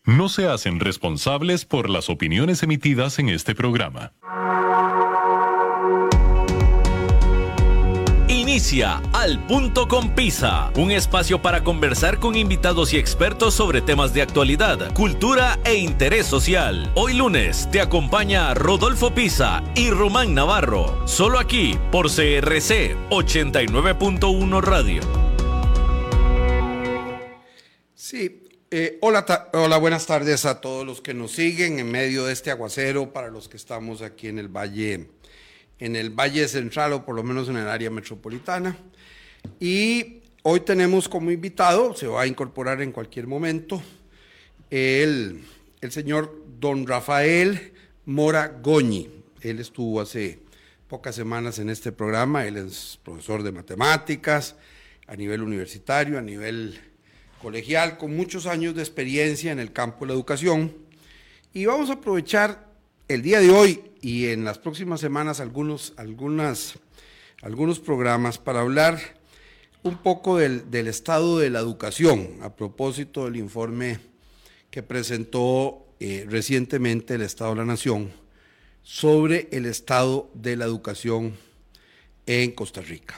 no se hacen responsables por las opiniones emitidas en este programa. Inicia Al Punto con Pisa, un espacio para conversar con invitados y expertos sobre temas de actualidad, cultura e interés social. Hoy lunes te acompaña Rodolfo Pisa y Román Navarro, solo aquí por CRC 89.1 Radio. Sí. Hola, buenas tardes a todos los que nos siguen en medio de este aguacero, para los que estamos aquí en el Valle Central, o por lo menos en el área metropolitana. Y hoy tenemos como invitado, se va a incorporar en cualquier momento, el señor don Rafael Mora Goñi. Él estuvo hace pocas semanas en este programa. Él es profesor de matemáticas a nivel universitario, a nivel colegial, con muchos años de experiencia en el campo de la educación, y vamos a aprovechar el día de hoy y en las próximas semanas algunos programas para hablar un poco del estado de la educación, a propósito del informe que presentó recientemente el Estado de la Nación sobre el estado de la educación en Costa Rica.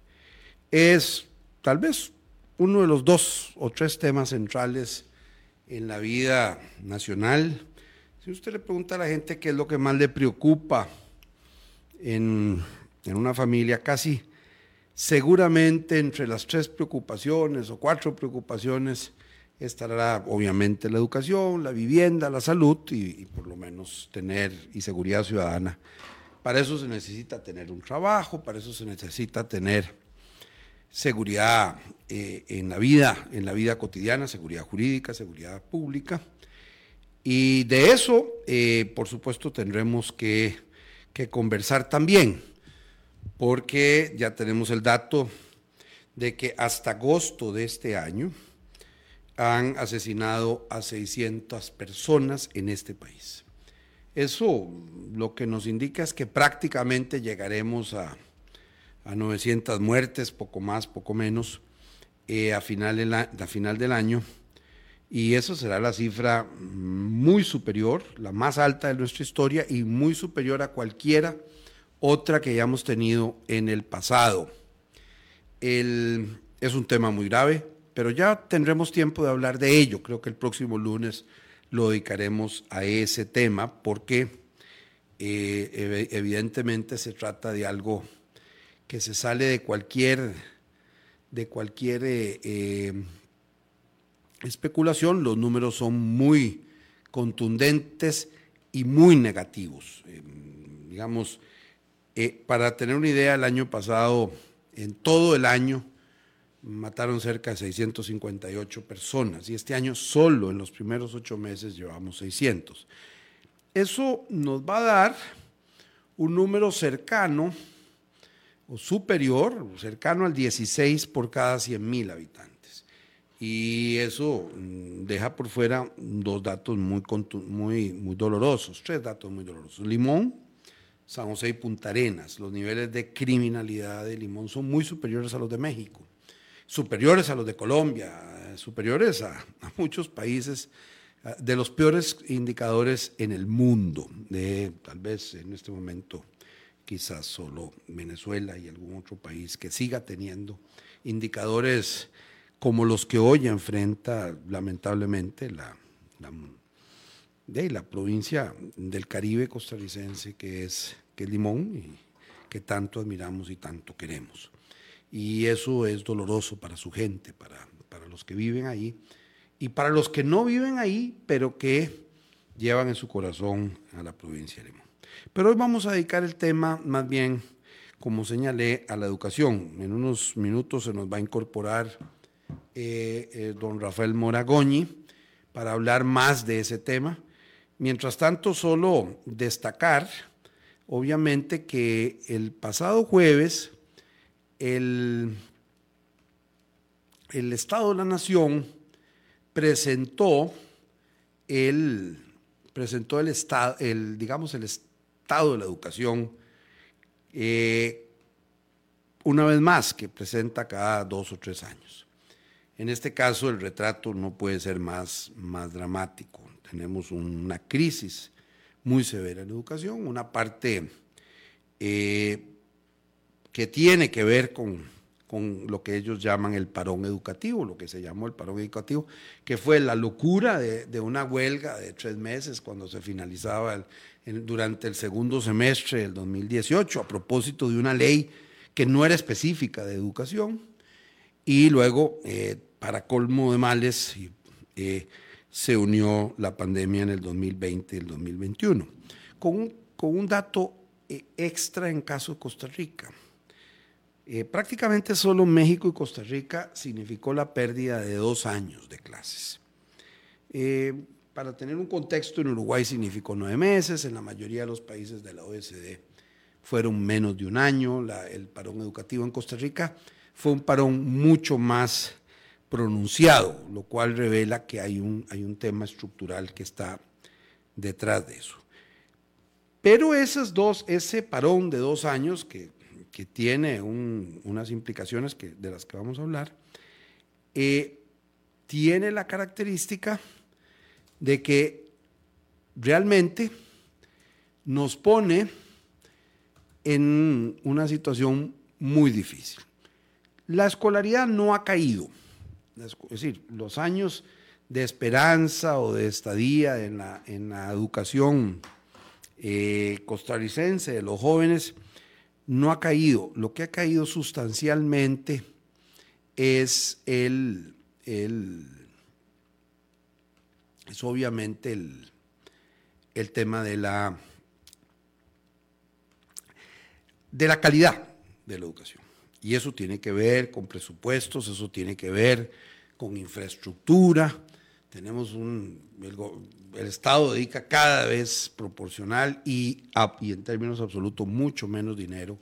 Es tal vez uno de los 2 o 3 temas centrales en la vida nacional. Si usted le pregunta a la gente qué es lo que más le preocupa en una familia, casi seguramente entre las 3 preocupaciones o 4 preocupaciones estará obviamente la educación, la vivienda, la salud y por lo menos tener y seguridad ciudadana. Para eso se necesita tener un trabajo, para eso se necesita tener seguridad en la vida cotidiana, seguridad jurídica, seguridad pública. Y de eso, por supuesto, tendremos que conversar también, porque ya tenemos el dato de que hasta agosto de este año han asesinado a 600 personas en este país. Eso lo que nos indica es que prácticamente llegaremos a 900 muertes, poco más, poco menos, a final del año, y eso será la cifra muy superior, la más alta de nuestra historia y muy superior a cualquiera otra que hayamos tenido en el pasado. Es un tema muy grave, pero ya tendremos tiempo de hablar de ello. Creo que el próximo lunes lo dedicaremos a ese tema, porque evidentemente se trata de algo que se sale de cualquier especulación. Los números son muy contundentes y muy negativos. Para tener una idea, el año pasado, en todo el año, mataron cerca de 658 personas, y este año solo en los primeros 8 meses llevamos 600. Eso nos va a dar un número cercano o superior, cercano al 16 por cada 100,000 habitantes. Y eso deja por fuera 2 datos muy dolorosos, 3 datos muy dolorosos. Limón, San José y Punta Arenas. Los niveles de criminalidad de Limón son muy superiores a los de México, superiores a los de Colombia, superiores a muchos países, de los peores indicadores en el mundo, tal vez en este momento quizás solo Venezuela y algún otro país que siga teniendo indicadores como los que hoy enfrenta lamentablemente la provincia del Caribe costarricense, que es Limón, y que tanto admiramos y tanto queremos. Y eso es doloroso para su gente, para los que viven ahí y para los que no viven ahí, pero que llevan en su corazón a la provincia de Limón. Pero hoy vamos a dedicar el tema, más bien, como señalé, a la educación. En unos minutos se nos va a incorporar don Rafael Mora Goñi para hablar más de ese tema. Mientras tanto, solo destacar, obviamente, que el pasado jueves el Estado de la Nación presentó el estado de la educación, una vez más, que presenta cada 2 o 3 años. En este caso el retrato no puede ser más dramático. Tenemos una crisis muy severa en la educación, una parte que tiene que ver con lo que ellos llaman el parón educativo, lo que se llamó el parón educativo, que fue la locura de una huelga de 3 meses cuando se finalizaba durante el segundo semestre del 2018, a propósito de una ley que no era específica de educación, y luego, para colmo de males, se unió la pandemia en el 2020 y el 2021, con un dato extra en caso de Costa Rica. Prácticamente solo México y Costa Rica significó la pérdida de 2 años de clases. Para tener un contexto, en Uruguay significó 9 meses, en la mayoría de los países de la OECD fueron menos de 1 año. El parón educativo en Costa Rica fue un parón mucho más pronunciado, lo cual revela que hay un tema estructural que está detrás de eso. Pero ese parón de 2 años que tiene unas implicaciones de las que vamos a hablar, tiene la característica de que realmente nos pone en una situación muy difícil. La escolaridad no ha caído, es decir, los años de esperanza o de estadía en la educación costarricense de los jóvenes no ha caído. Lo que ha caído sustancialmente es obviamente el tema de la calidad de la educación. Y eso tiene que ver con presupuestos, eso tiene que ver con infraestructura. Tenemos el Estado dedica cada vez proporcional y en términos absolutos mucho menos dinero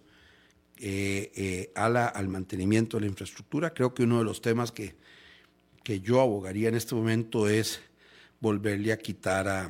al mantenimiento de la infraestructura. Creo que uno de los temas que yo abogaría en este momento es volverle a quitar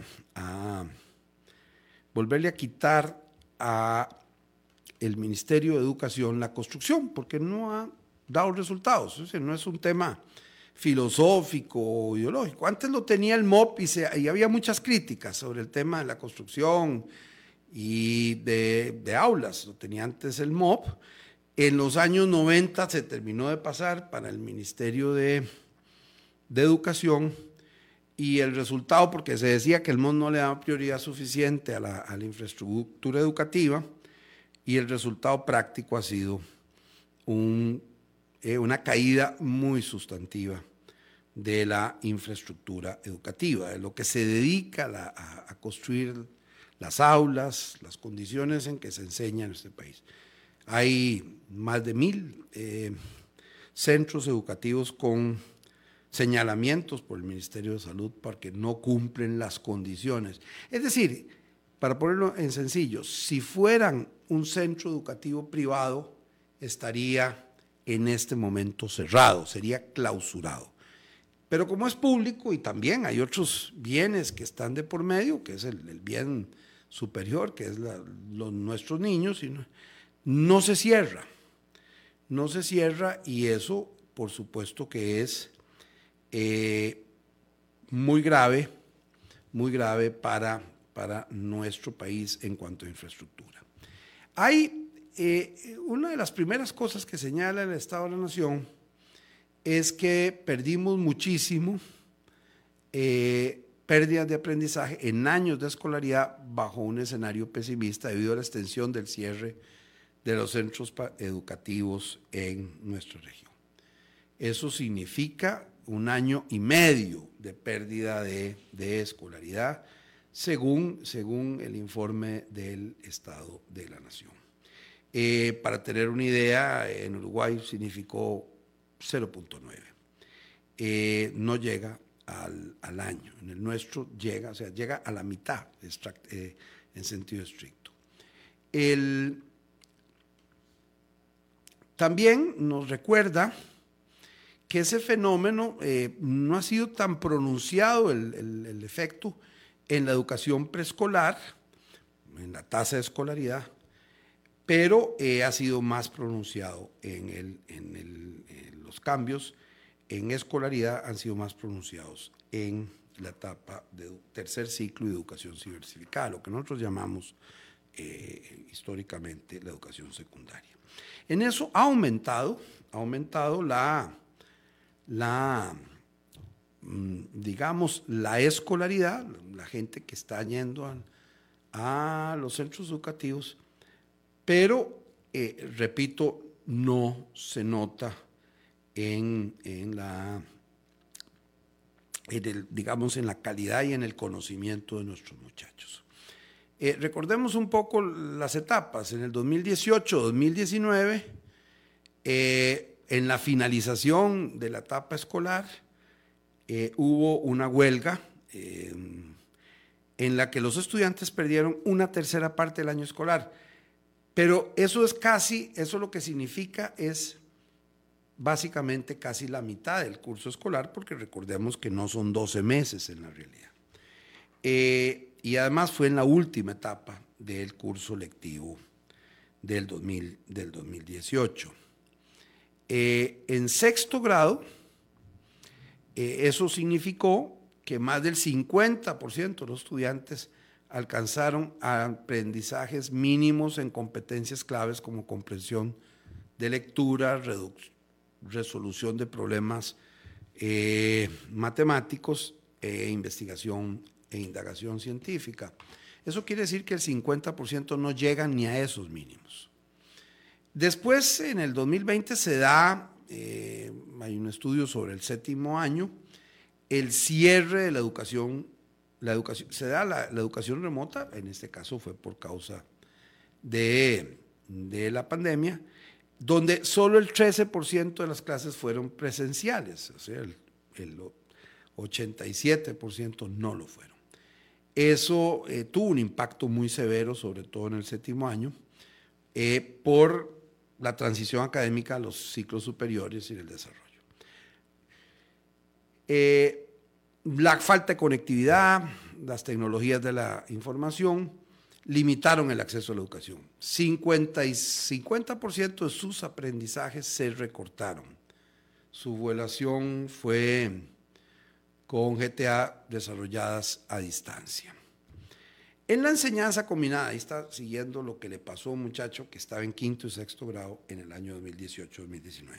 a el Ministerio de Educación la construcción, porque no ha dado resultados. Es decir, no es un tema filosófico o ideológico. Antes lo tenía el MOP y había muchas críticas sobre el tema de la construcción y de aulas. Lo tenía antes el MOP. En los años 90 se terminó de pasar para el Ministerio de Educación, y el resultado, porque se decía que el MOP no le daba prioridad suficiente a la infraestructura educativa, y el resultado práctico ha sido una caída muy sustantiva de la infraestructura educativa, de lo que se dedica a construir las aulas, las condiciones en que se enseña en este país. Hay más de 1,000 centros educativos con señalamientos por el Ministerio de Salud porque no cumplen las condiciones. Es decir, para ponerlo en sencillo, si fueran un centro educativo privado, estaría en este momento cerrado, sería clausurado. Pero como es público y también hay otros bienes que están de por medio, que es el bien superior, que es nuestros niños, no se cierra. No se cierra, y eso, por supuesto que es muy grave para nuestro país en cuanto a infraestructura. Hay una de las primeras cosas que señala el Estado de la Nación es que perdimos muchísimo, pérdidas de aprendizaje en años de escolaridad bajo un escenario pesimista debido a la extensión del cierre de los centros educativos en nuestra región. Eso significa 1 año y medio de pérdida de escolaridad, según el informe del Estado de la Nación. Para tener una idea, en Uruguay significó 0.9. No llega al año. En el nuestro llega a la mitad en sentido estricto. También nos recuerda que ese fenómeno no ha sido tan pronunciado el efecto en la educación preescolar, en la tasa de escolaridad, pero ha sido más pronunciado en los cambios en escolaridad han sido más pronunciados en la etapa de tercer ciclo de educación diversificada, lo que nosotros llamamos históricamente la educación secundaria. En eso ha aumentado digamos, la escolaridad, la gente que está yendo a los centros educativos, pero, repito, no se nota digamos, en la calidad y en el conocimiento de nuestros muchachos. Recordemos un poco las etapas. En el 2018-2019, en la finalización de la etapa escolar, hubo una huelga en la que los estudiantes perdieron una tercera parte del año escolar. Pero eso lo que significa es básicamente casi la mitad del curso escolar, porque recordemos que no son 12 meses en la realidad. Y además fue en la última etapa del curso lectivo del 2018. En sexto grado, eso significó que más del 50% de los estudiantes alcanzaron aprendizajes mínimos en competencias claves como comprensión de lectura, resolución de problemas matemáticos investigación e indagación científica. Eso quiere decir que el 50% no llega ni a esos mínimos. Después, en el 2020 se da, hay un estudio sobre el séptimo año, el cierre de la educación se da la educación remota, en este caso fue por causa de la pandemia, donde solo el 13% de las clases fueron presenciales, o sea, el 87% no lo fueron. Eso tuvo un impacto muy severo, sobre todo en el séptimo año, por la transición académica a los ciclos superiores y el desarrollo. La falta de conectividad, las tecnologías de la información limitaron el acceso a la educación. 50% de sus aprendizajes se recortaron. Su evaluación fue con GTA desarrolladas a distancia. En la enseñanza combinada, ahí está siguiendo lo que le pasó a un muchacho que estaba en quinto y sexto grado en el año 2018-2019.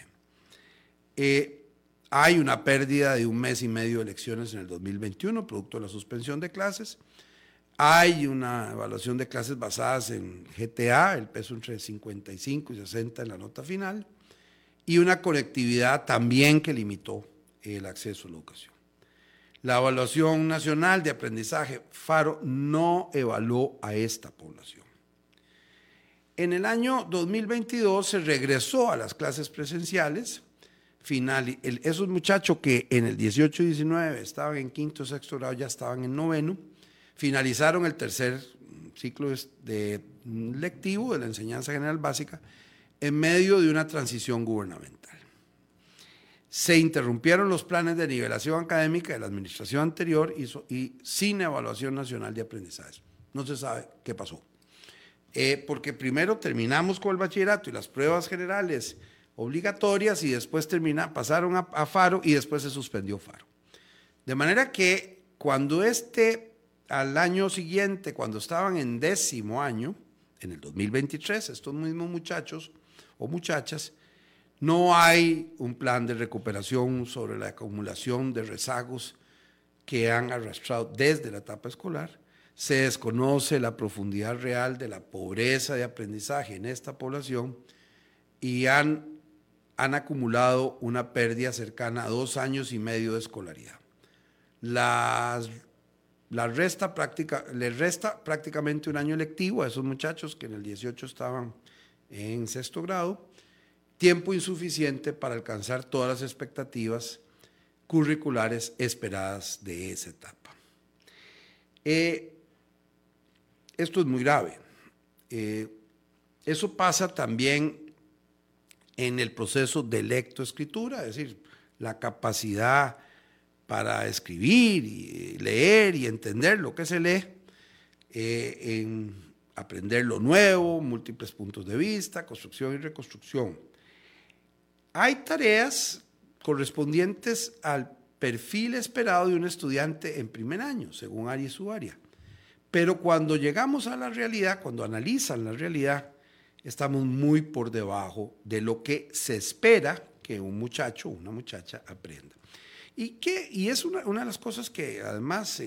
Hay una pérdida de 1 mes y medio de lecciones en el 2021, producto de la suspensión de clases. Hay una evaluación de clases basadas en GTA, el peso entre 55 y 60 en la nota final, y una conectividad también que limitó el acceso a la educación. La Evaluación Nacional de Aprendizaje, FARO, no evaluó a esta población. En el año 2022 se regresó a las clases presenciales. Esos muchachos que en el 18 y 19 estaban en quinto y sexto grado ya estaban en noveno, finalizaron el tercer ciclo lectivo de la enseñanza general básica en medio de una transición gubernamental. Se interrumpieron los planes de nivelación académica de la administración anterior y sin evaluación nacional de aprendizaje. No se sabe qué pasó. Porque primero terminamos con el bachillerato y las pruebas generales obligatorias y después pasaron a FARO y después se suspendió FARO. De manera que cuando al año siguiente, cuando estaban en 10º año, en el 2023, estos mismos muchachos o muchachas, no hay un plan de recuperación sobre la acumulación de rezagos que han arrastrado desde la etapa escolar. Se desconoce la profundidad real de la pobreza de aprendizaje en esta población y han acumulado una pérdida cercana a 2 años y medio de escolaridad. Les resta prácticamente un año lectivo a esos muchachos que en el 18 estaban en sexto grado, tiempo insuficiente para alcanzar todas las expectativas curriculares esperadas de esa etapa. Esto es muy grave. Eso pasa también en el proceso de lectoescritura, es decir, la capacidad para escribir y leer y entender lo que se lee, en aprender lo nuevo, múltiples puntos de vista, construcción y reconstrucción. Hay tareas correspondientes al perfil esperado de un estudiante en primer año, según área y su área. Pero cuando llegamos a la realidad, cuando analizan la realidad, estamos muy por debajo de lo que se espera que un muchacho o una muchacha aprenda. Y es una de las cosas que además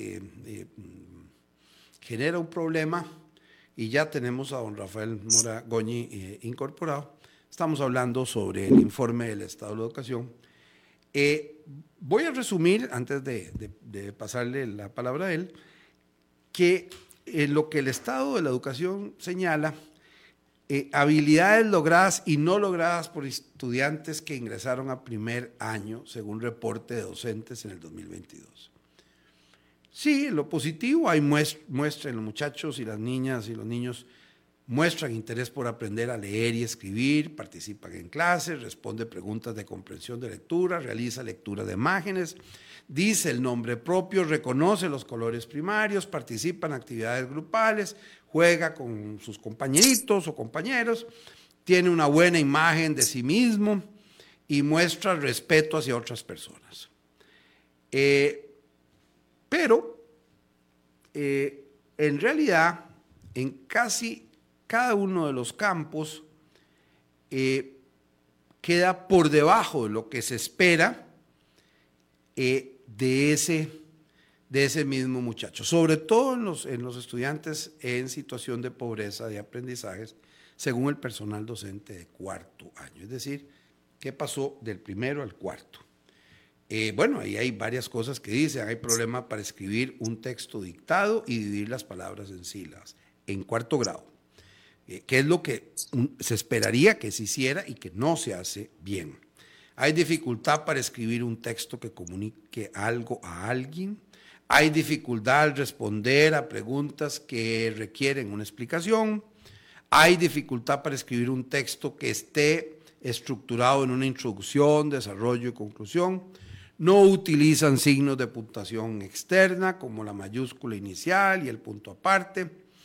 genera un problema, y ya tenemos a don Rafael Mora Goñi incorporado. Estamos hablando sobre el informe del Estado de la Educación. Voy a resumir, antes de pasarle la palabra a él, que en lo que el Estado de la Educación señala, habilidades logradas y no logradas por estudiantes que ingresaron a primer año, según reporte de docentes en el 2022. Sí, en lo positivo hay muestra, los muchachos y las niñas y los niños muestran interés por aprender a leer y escribir, participan en clases, responde preguntas de comprensión de lectura, realiza lectura de imágenes, dice el nombre propio, reconoce los colores primarios, participa en actividades grupales, juega con sus compañeritos o compañeros, tiene una buena imagen de sí mismo y muestra respeto hacia otras personas. Pero en realidad, en casi cada uno de los campos queda por debajo de lo que se espera de ese mismo muchacho, sobre todo en los estudiantes en situación de pobreza de aprendizajes, según el personal docente de cuarto año, es decir, ¿qué pasó del primero al cuarto? Bueno, ahí hay varias cosas que dicen. Hay problema para escribir un texto dictado y dividir las palabras en sílabas, en cuarto grado, que es lo que se esperaría que se hiciera y que no se hace bien. Hay dificultad para escribir un texto que comunique algo a alguien. Hay dificultad al responder a preguntas que requieren una explicación. Hay dificultad para escribir un texto que esté estructurado en una introducción, desarrollo y conclusión. No utilizan signos de puntuación externa como la mayúscula inicial y el punto aparte.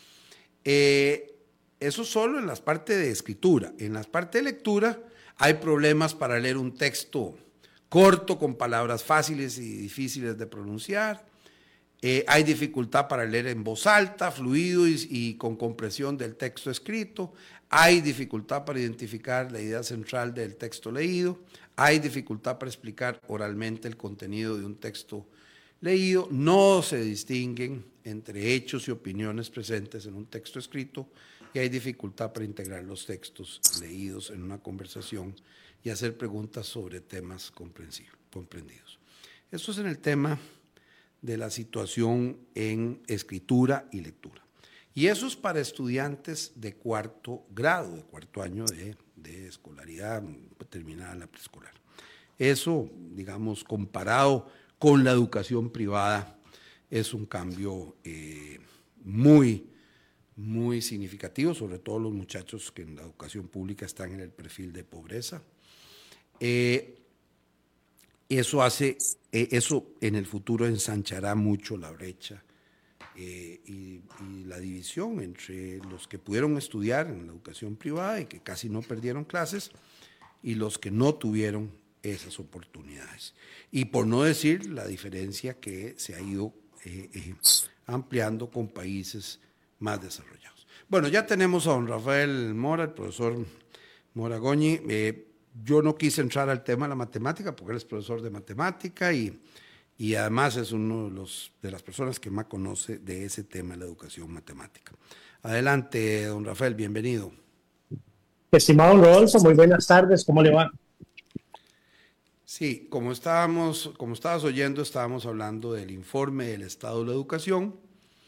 Eso solo en las partes de escritura. En las partes de lectura hay problemas para leer un texto corto con palabras fáciles y difíciles de pronunciar. Hay dificultad para leer en voz alta, fluido y con compresión del texto escrito. Hay dificultad para identificar la idea central del texto leído. Hay dificultad para explicar oralmente el contenido de un texto leído. No se distinguen entre hechos y opiniones presentes en un texto escrito. Y hay dificultad para integrar los textos leídos en una conversación y hacer preguntas sobre temas comprendidos. Eso es en el tema de la situación en escritura y lectura. Y eso es para estudiantes de cuarto grado, de cuarto año de escolaridad terminada la preescolar. Eso, digamos, comparado con la educación privada, es un cambio muy significativo, sobre todo los muchachos que en la educación pública están en el perfil de pobreza. Eso en el futuro ensanchará mucho la brecha y la división entre los que pudieron estudiar en la educación privada y que casi no perdieron clases y los que no tuvieron esas oportunidades. Y por no decir la diferencia que se ha ido ampliando con países más desarrollados. Bueno, ya tenemos a don Rafael Mora, el profesor Mora Goñi. Yo no quise entrar al tema de la matemática porque él es profesor de matemática y además es uno de las personas que más conoce de ese tema de la educación matemática. Adelante, don Rafael, bienvenido. Estimado don Rodolfo, muy buenas tardes, ¿cómo le va? Sí, como estabas oyendo, estábamos hablando del informe del Estado de la Educación.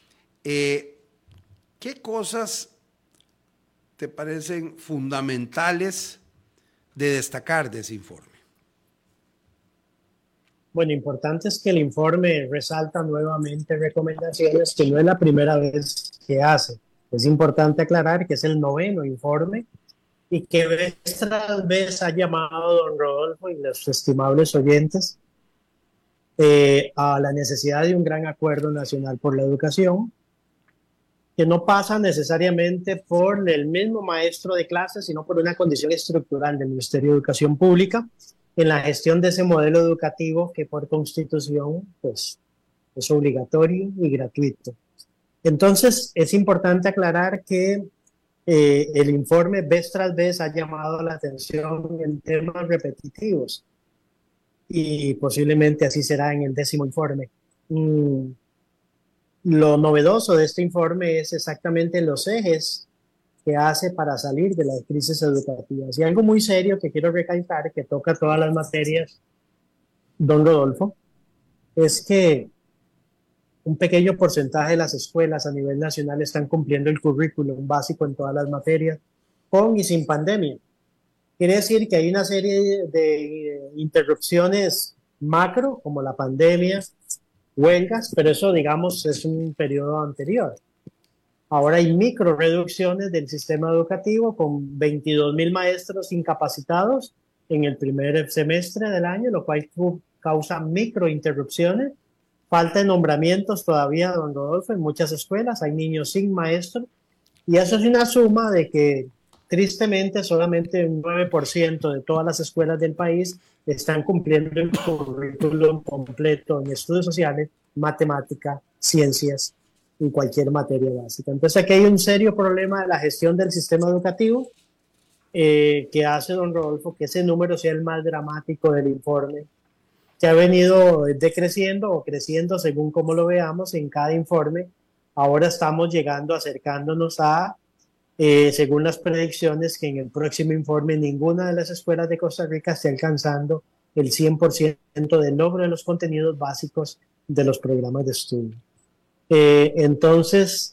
¿Qué cosas te parecen fundamentales de destacar de ese informe? Bueno, importante es que el informe resalta nuevamente recomendaciones que no es la primera vez que hace. Es importante aclarar que es el 9º informe y que vez tras vez ha llamado don Rodolfo y los estimables oyentes a la necesidad de un gran acuerdo nacional por la educación, que no pasa necesariamente por el mismo maestro de clase, sino por una condición estructural del Ministerio de Educación Pública, en la gestión de ese modelo educativo que por constitución pues, es obligatorio y gratuito. Entonces, es importante aclarar que el informe vez tras vez ha llamado la atención en temas repetitivos y posiblemente así será en el 10º informe. Lo novedoso de este informe es exactamente los ejes que hace para salir de las crisis educativas. Y algo muy serio que quiero recalcar, que toca todas las materias, don Rodolfo, es que un pequeño porcentaje de las escuelas a nivel nacional están cumpliendo el currículum básico en todas las materias, con y sin pandemia. Quiere decir que hay una serie de interrupciones macro, como la pandemia, huelgas, pero eso, digamos, es un periodo anterior. Ahora hay micro reducciones del sistema educativo con 22,000 maestros incapacitados en el primer semestre del año, lo cual causa micro interrupciones. Falta de nombramientos todavía, don Rodolfo, en muchas escuelas. Hay niños sin maestro. Y eso es una suma de que, tristemente, solamente un 9% de todas las escuelas del país están cumpliendo el currículum completo en estudios sociales, matemática, ciencias y cualquier materia básica. Entonces aquí hay un serio problema de la gestión del sistema educativo que hace, don Rodolfo, que ese número sea el más dramático del informe, que ha venido decreciendo o creciendo según como lo veamos en cada informe. Ahora estamos llegando, acercándonos a, según las predicciones, que en el próximo informe ninguna de las escuelas de Costa Rica esté alcanzando el 100% del logro de los contenidos básicos de los programas de estudio. Entonces,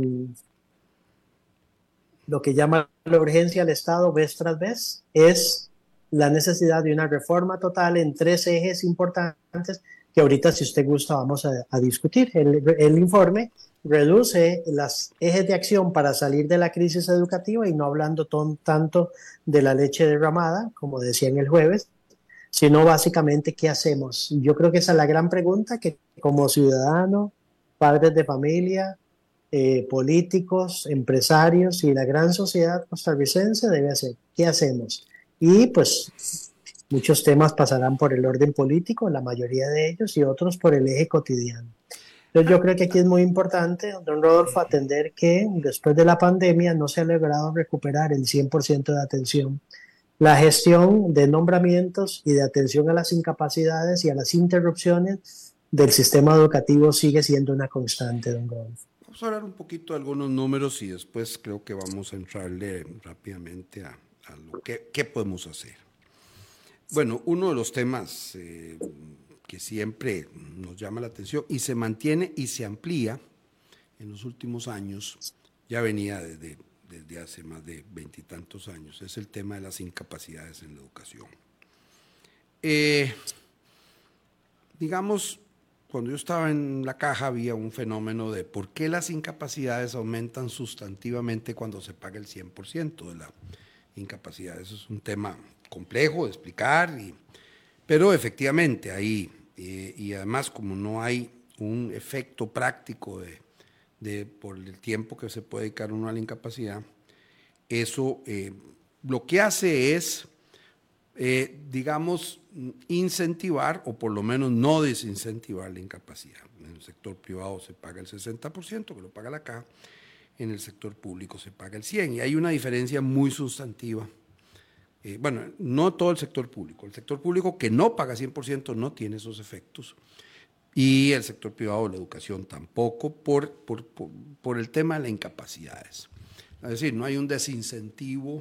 lo que llama la urgencia al Estado vez tras vez es la necesidad de una reforma total en 3 ejes importantes que ahorita, si usted gusta, vamos a discutir. El informe reduce los ejes de acción para salir de la crisis educativa y no hablando tanto de la leche derramada, como decían el jueves, sino básicamente qué hacemos. Yo creo que esa es la gran pregunta que como ciudadanos, padres de familia, políticos, empresarios y la gran sociedad costarricense debe hacer. ¿Qué hacemos? Y pues muchos temas pasarán por el orden político, la mayoría de ellos, y otros por el eje cotidiano. Entonces yo creo que aquí es muy importante, don Rodolfo, atender que después de la pandemia no se ha logrado recuperar el 100% de atención. La gestión de nombramientos y de atención a las incapacidades y a las interrupciones del sistema educativo sigue siendo una constante, don Rodolfo. Vamos a hablar un poquito de algunos números y después creo que vamos a entrarle rápidamente a lo que podemos hacer. Bueno, uno de los temas que siempre nos llama la atención y se mantiene y se amplía en los últimos años, ya venía desde hace más de 20 y tantos años, es el tema de las incapacidades en la educación. Digamos, cuando yo estaba en la caja había un fenómeno de por qué las incapacidades aumentan sustantivamente cuando se paga el 100% de la incapacidad. Eso es un tema complejo de explicar, pero efectivamente ahí, y además como no hay un efecto práctico por el tiempo que se puede dedicar uno a la incapacidad, eso lo que hace es, digamos, incentivar o por lo menos no desincentivar la incapacidad. En el sector privado se paga el 60%, que lo paga la caja, en el sector público se paga el 100%, y hay una diferencia muy sustantiva. Bueno, no todo el sector público que no paga 100% no tiene esos efectos, y el sector privado de la educación tampoco, por el tema de las incapacidades. Es decir, no hay un desincentivo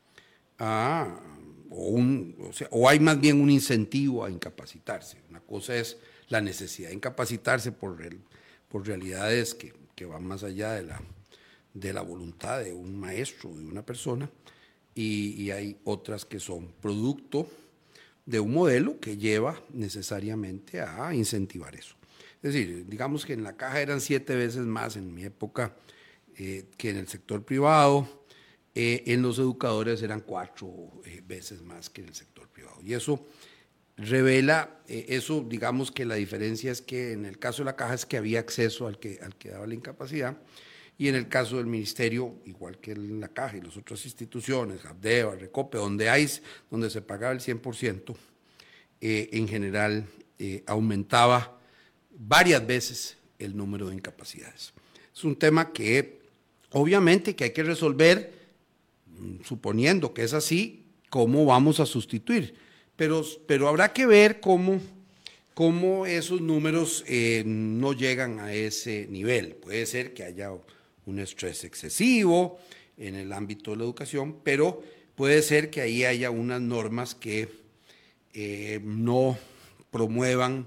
o hay más bien un incentivo a incapacitarse. Una cosa es la necesidad de incapacitarse por realidades que van más allá de la voluntad de un maestro, de una persona, y hay otras que son producto de un modelo que lleva necesariamente a incentivar eso. Es decir, digamos que en la caja eran 7 veces más en mi época que en el sector privado, en los educadores eran 4 veces más que en el sector privado. Y eso revela, digamos que la diferencia es que en el caso de la caja es que había acceso al que daba la incapacidad, y en el caso del ministerio, igual que en la caja y las otras instituciones, Abdeva, Recope, donde se pagaba el 100%, en general aumentaba varias veces el número de incapacidades. Es un tema que obviamente que hay que resolver, suponiendo que es así, cómo vamos a sustituir, pero habrá que ver cómo esos números no llegan a ese nivel. Puede ser que haya un estrés excesivo en el ámbito de la educación, pero puede ser que ahí haya unas normas que no promuevan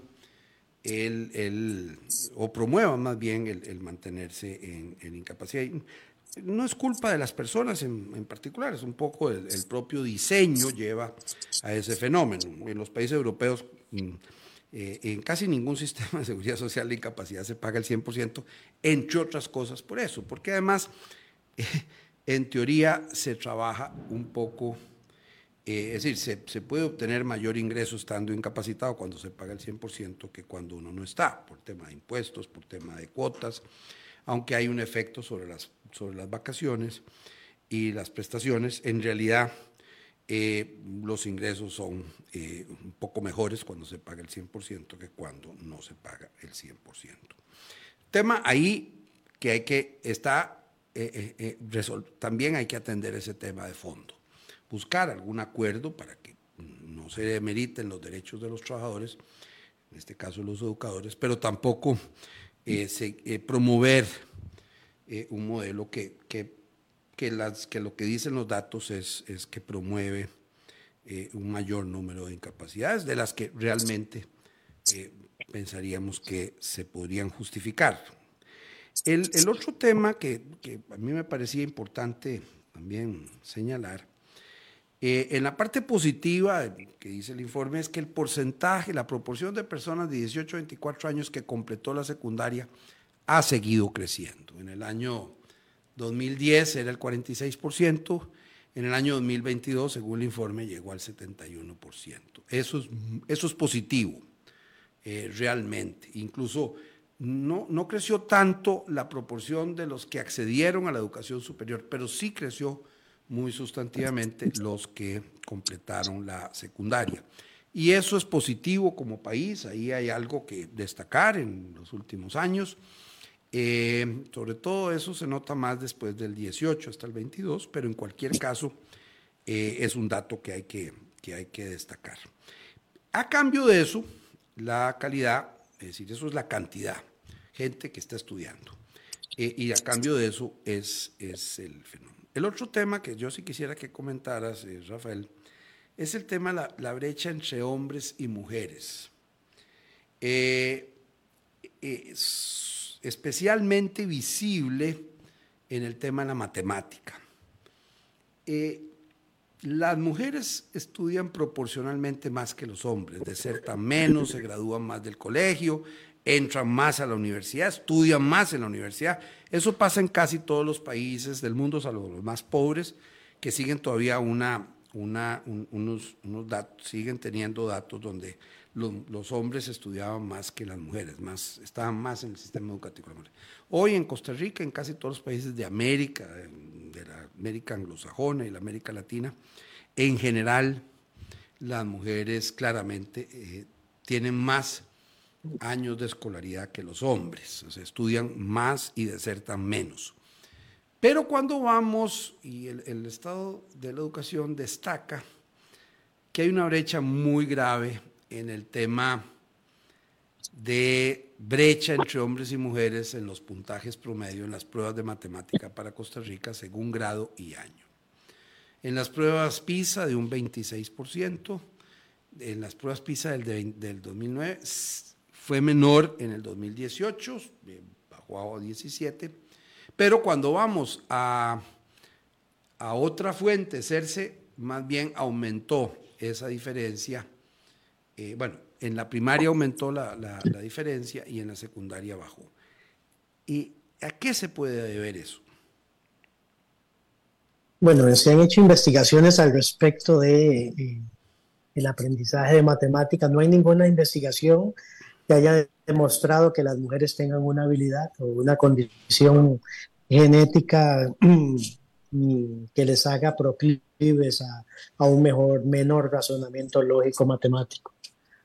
o promuevan más bien el mantenerse en incapacidad. No es culpa de las personas en particular, es un poco el propio diseño lleva a ese fenómeno. En los países europeos, en casi ningún sistema de seguridad social la incapacidad se paga el 100%, entre otras cosas por eso, porque además, en teoría, se trabaja un poco, es decir, se puede obtener mayor ingreso estando incapacitado cuando se paga el 100% que cuando uno no está, por tema de impuestos, por tema de cuotas, aunque hay un efecto sobre las vacaciones y las prestaciones. En realidad, los ingresos son un poco mejores cuando se paga el 100% que cuando no se paga el 100%. Tema ahí que hay que también hay que atender ese tema de fondo, buscar algún acuerdo para que no se demeriten los derechos de los trabajadores, en este caso los educadores, pero tampoco promover un modelo que lo que dicen los datos es que promueve un mayor número de incapacidades de las que realmente pensaríamos que se podrían justificar. El otro tema que a mí me parecía importante también señalar, en la parte positiva que dice el informe, es que el porcentaje, la proporción de personas de 18 a 24 años que completó la secundaria ha seguido creciendo. En el año 2010 era el 46%, en el año 2022, según el informe, llegó al 71%. Eso es positivo, realmente. Incluso no creció tanto la proporción de los que accedieron a la educación superior, pero sí creció muy sustantivamente los que completaron la secundaria. Y eso es positivo como país, ahí hay algo que destacar en los últimos años. Sobre todo eso se nota más después del 18 hasta el 22, pero en cualquier caso es un dato que hay que destacar. A cambio de eso, la calidad, es decir, eso es la cantidad, gente que está estudiando, y a cambio de eso es el fenómeno. El otro tema que yo sí quisiera que comentaras, Rafael, es el tema de la brecha entre hombres y mujeres. Especialmente visible en el tema de la matemática. Las mujeres estudian proporcionalmente más que los hombres, desertan menos, se gradúan más del colegio, entran más a la universidad, estudian más en la universidad. Eso pasa en casi todos los países del mundo, salvo los más pobres, que siguen todavía unos datos, siguen teniendo datos donde los hombres estudiaban más que las mujeres, estaban más en el sistema educativo. Hoy en Costa Rica, en casi todos los países de América, de la América anglosajona y la América latina, en general las mujeres claramente tienen más años de escolaridad que los hombres, o sea, estudian más y desertan menos. Pero cuando vamos, y el estado de la educación destaca que hay una brecha muy grave en el tema de brecha entre hombres y mujeres en los puntajes promedio en las pruebas de matemática para Costa Rica según grado y año. En las pruebas PISA de un 26%, en las pruebas PISA del 2009 fue menor en el 2018, bajó a 17%, pero cuando vamos a otra fuente, CERCE, más bien aumentó esa diferencia. En la primaria aumentó la diferencia y en la secundaria bajó. ¿Y a qué se puede deber eso? Bueno, se han hecho investigaciones al respecto de el aprendizaje de matemáticas. No hay ninguna investigación que haya demostrado que las mujeres tengan una habilidad o una condición genética que les haga proclives a un menor razonamiento lógico matemático.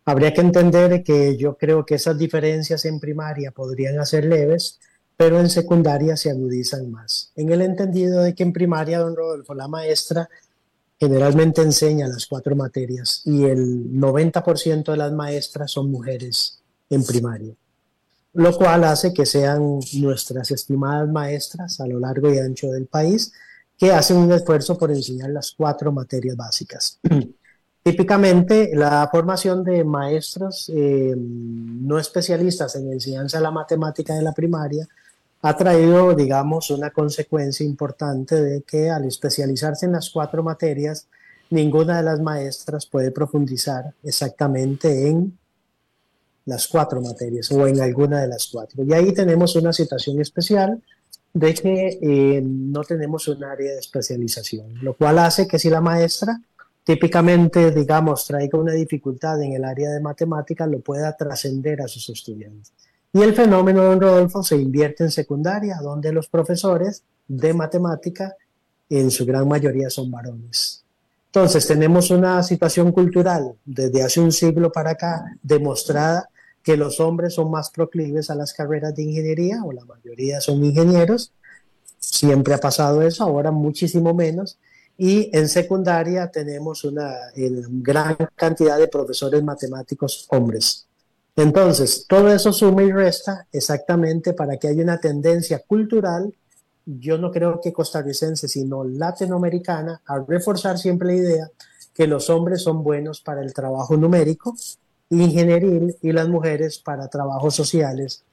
Habría que entender que yo creo que esas diferencias en primaria podrían ser leves, pero en secundaria se agudizan más. En el entendido de que en primaria, don Rodolfo, la maestra generalmente enseña las 4 materias y el 90% de las maestras son mujeres en primaria, lo cual hace que sean nuestras estimadas maestras a lo largo y ancho del país que hacen un esfuerzo por enseñar las 4 materias básicas. Típicamente, la formación de maestros no especialistas en enseñanza de la matemática de la primaria ha traído, digamos, una consecuencia importante de que al especializarse en las 4 materias, ninguna de las maestras puede profundizar exactamente en las 4 materias o en alguna de las 4. Y ahí tenemos una situación especial de que no tenemos un área de especialización, lo cual hace que si la maestra típicamente, digamos, traiga una dificultad en el área de matemáticas, lo pueda trascender a sus estudiantes. Y el fenómeno, don Rodolfo, se invierte en secundaria, donde los profesores de matemática en su gran mayoría son varones. Entonces, tenemos una situación cultural desde hace un siglo para acá demostrada que los hombres son más proclives a las carreras de ingeniería, o la mayoría son ingenieros. Siempre ha pasado eso, ahora muchísimo menos. Y en secundaria tenemos una gran cantidad de profesores matemáticos hombres. Entonces, todo eso suma y resta exactamente para que haya una tendencia cultural, yo no creo que costarricense, sino latinoamericana, a reforzar siempre la idea que los hombres son buenos para el trabajo numérico, ingenieril, y las mujeres para trabajos sociales,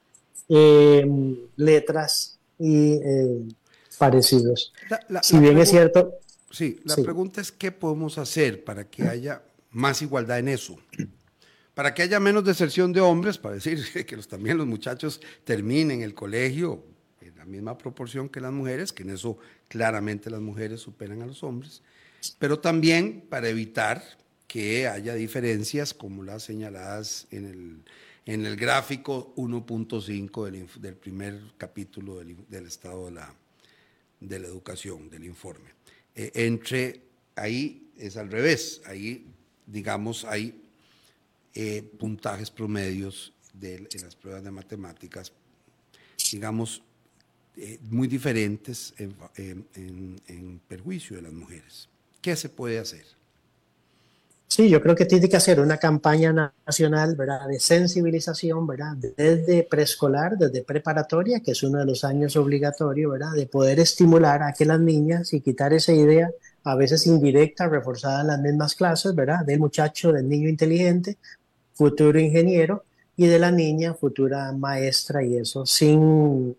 letras y parecidos. Si bien es cierto... Sí, la pregunta es qué podemos hacer para que haya más igualdad en eso, para que haya menos deserción de hombres, para decir que también los muchachos terminen el colegio en la misma proporción que las mujeres, que en eso claramente las mujeres superan a los hombres, pero también para evitar que haya diferencias como las señaladas en el gráfico 1.5 del primer capítulo del estado de la educación, del informe. Ahí es al revés, ahí digamos hay puntajes promedios en las pruebas de matemáticas, digamos, muy diferentes en perjuicio de las mujeres. ¿Qué se puede hacer? Sí, yo creo que tiene que hacer una campaña nacional, ¿verdad?, de sensibilización, ¿verdad?, desde preescolar, desde preparatoria, que es uno de los años obligatorios, ¿verdad?, de poder estimular a que las niñas y quitar esa idea, a veces indirecta, reforzada en las mismas clases, ¿verdad?, del muchacho, del niño inteligente, futuro ingeniero, y de la niña, futura maestra, y eso sin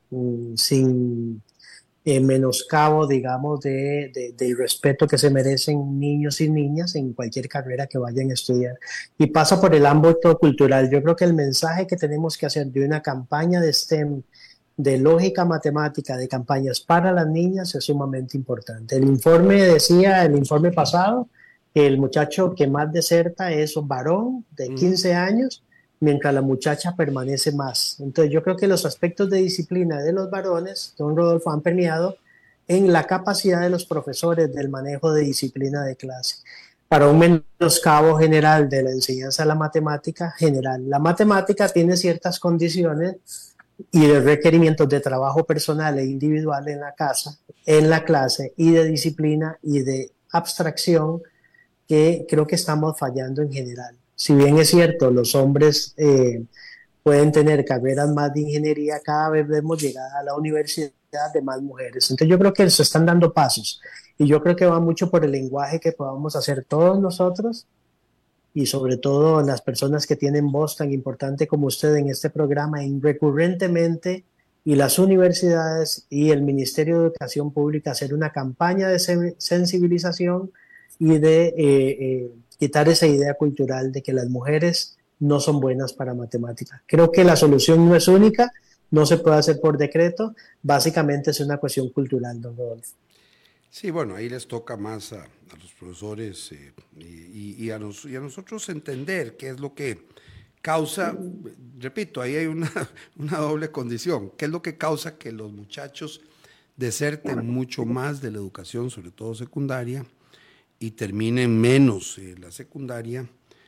menoscabo, digamos, del respeto que se merecen niños y niñas en cualquier carrera que vayan a estudiar. Y pasa por el ámbito cultural. Yo creo que el mensaje que tenemos que hacer de una campaña de STEM, de lógica matemática, de campañas para las niñas, es sumamente importante. El informe decía, el informe pasado, que el muchacho que más deserta es un varón de 15 años, mientras la muchacha permanece más. Entonces yo creo que los aspectos de disciplina de los varones, don Rodolfo, han permeado en la capacidad de los profesores del manejo de disciplina de clase, para un menoscabo general de la enseñanza de la matemática general. La matemática tiene ciertas condiciones y de requerimientos de trabajo personal e individual en la casa, en la clase, y de disciplina y de abstracción, que creo que estamos fallando en general. Si bien es cierto, los hombres pueden tener carreras más de ingeniería, cada vez vemos llegar a la universidad de más mujeres. Entonces yo creo que se están dando pasos, y yo creo que va mucho por el lenguaje que podamos hacer todos nosotros, y sobre todo las personas que tienen voz tan importante como usted en este programa, en recurrentemente, y las universidades y el Ministerio de Educación Pública, hacer una campaña de sensibilización y de quitar esa idea cultural de que las mujeres no son buenas para matemáticas. Creo que la solución no es única, no se puede hacer por decreto, básicamente es una cuestión cultural, don Rodolfo. Sí, bueno, ahí les toca más a los profesores y a nosotros entender qué es lo que causa, repito, ahí hay una doble condición, qué es lo que causa que los muchachos deserten mucho más de la educación, sobre todo secundaria, y terminen menos la secundaria,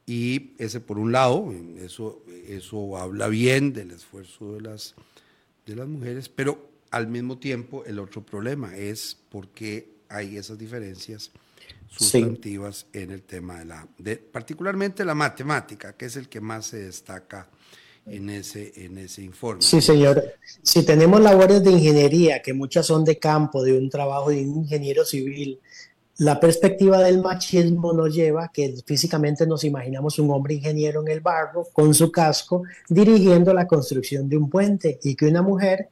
Y ese por un lado, eso habla bien del esfuerzo de las mujeres, pero al mismo tiempo el otro problema es por qué hay esas diferencias sustantivas en el tema particularmente la matemática, que es el que más se destaca en ese informe. Sí, señor. Si tenemos labores de ingeniería, que muchas son de campo, de un trabajo de un ingeniero civil, la perspectiva del machismo nos lleva que físicamente nos imaginamos un hombre ingeniero en el barro con su casco dirigiendo la construcción de un puente, y que una mujer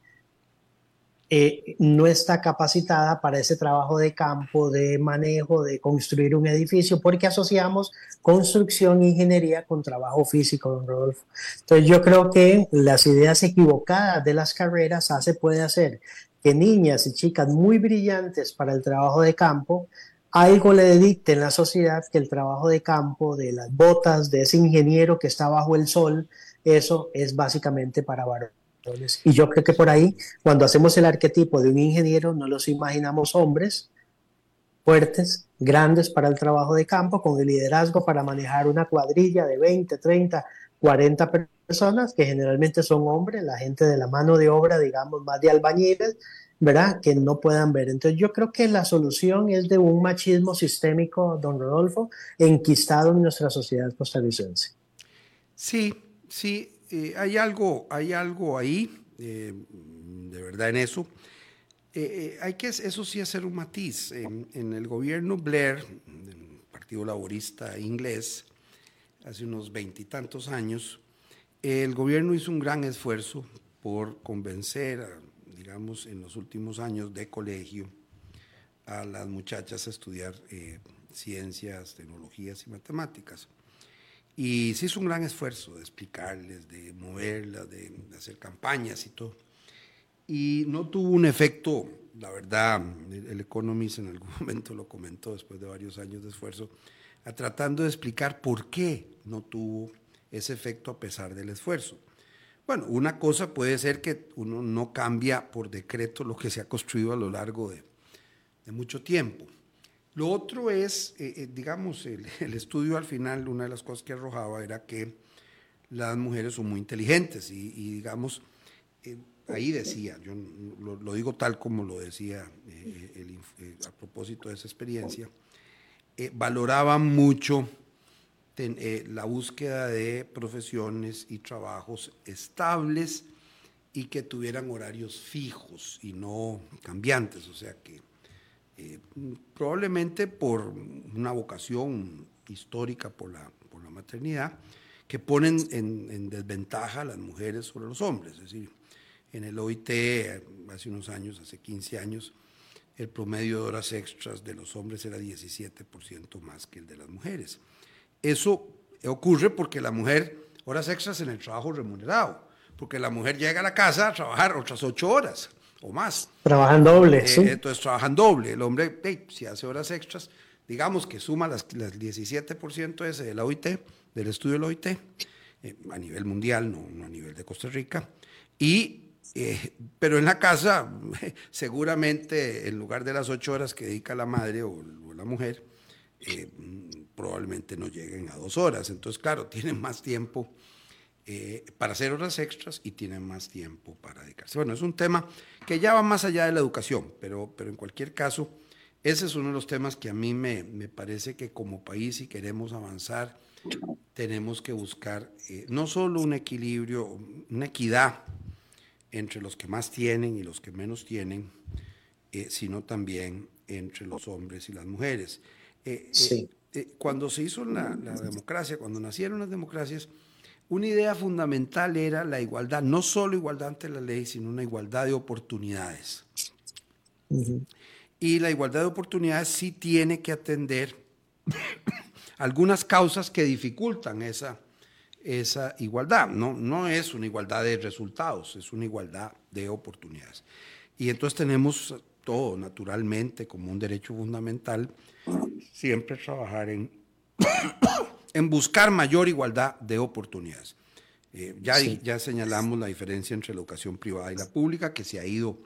no está capacitada para ese trabajo de campo, de manejo, de construir un edificio, porque asociamos construcción e ingeniería con trabajo físico, don Rodolfo. Entonces yo creo que las ideas equivocadas de las carreras puede hacer que niñas y chicas muy brillantes para el trabajo de campo algo le dicte en la sociedad que el trabajo de campo, de las botas, de ese ingeniero que está bajo el sol, eso es básicamente para varones. Y yo creo que por ahí, cuando hacemos el arquetipo de un ingeniero, no los imaginamos hombres fuertes, grandes para el trabajo de campo, con el liderazgo para manejar una cuadrilla de 20, 30, 40 personas, que generalmente son hombres, la gente de la mano de obra, digamos, más de albañiles, ¿verdad?, que no puedan ver. Entonces yo creo que la solución es de un machismo sistémico, don Rodolfo, enquistado en nuestra sociedad costarricense. Sí, sí. Hay algo ahí, de verdad, en eso. Hay que, eso sí, hacer un matiz. En el gobierno Blair, del Partido Laborista inglés, hace unos 20 y tantos años, el gobierno hizo un gran esfuerzo por convencer, digamos, en los últimos años de colegio, a las muchachas a estudiar ciencias, tecnologías y matemáticas. Y se hizo un gran esfuerzo de explicarles, de moverlas, de hacer campañas y todo. Y no tuvo un efecto, la verdad, el Economist en algún momento lo comentó después de varios años de esfuerzo, tratando de explicar por qué no tuvo ese efecto a pesar del esfuerzo. Bueno, una cosa puede ser que uno no cambia por decreto lo que se ha construido a lo largo de mucho tiempo. Lo otro es, digamos, el estudio al final, una de las cosas que arrojaba era que las mujeres son muy inteligentes y digamos, ahí decía, yo lo digo tal como lo decía a propósito de esa experiencia, valoraban mucho la búsqueda de profesiones y trabajos estables y que tuvieran horarios fijos y no cambiantes, o sea que probablemente por una vocación histórica por la maternidad, que ponen en desventaja a las mujeres sobre los hombres. Es decir, en el OIT hace unos años, hace 15 años, el promedio de horas extras de los hombres era 17% más que el de las mujeres. Eso ocurre porque la mujer, horas extras en el trabajo remunerado, porque la mujer llega a la casa a trabajar otras 8 horas o más. Trabajan doble, sí. Entonces trabajan doble. El hombre, si hace horas extras, digamos que suma las 17% ese de la OIT, del estudio de la OIT, a nivel mundial, no a nivel de Costa Rica, pero en la casa, seguramente en lugar de las 8 horas que dedica la madre o la mujer, probablemente no lleguen a 2 horas. Entonces, claro, tienen más tiempo para hacer horas extras y tienen más tiempo para dedicarse. Bueno, es un tema que ya va más allá de la educación, pero en cualquier caso, ese es uno de los temas que a mí me parece que como país, si queremos avanzar, tenemos que buscar no solo un equilibrio, una equidad entre los que más tienen y los que menos tienen, sino también entre los hombres y las mujeres. Sí. Cuando se hizo la democracia, cuando nacieron las democracias, una idea fundamental era la igualdad, no solo igualdad ante la ley, sino una igualdad de oportunidades. Uh-huh. Y la igualdad de oportunidades sí tiene que atender algunas causas que dificultan esa igualdad. No es una igualdad de resultados, es una igualdad de oportunidades. Y entonces tenemos todo, naturalmente, como un derecho fundamental, siempre trabajar en buscar mayor igualdad de oportunidades. Ya señalamos la diferencia entre la educación privada y la pública, que se ha ido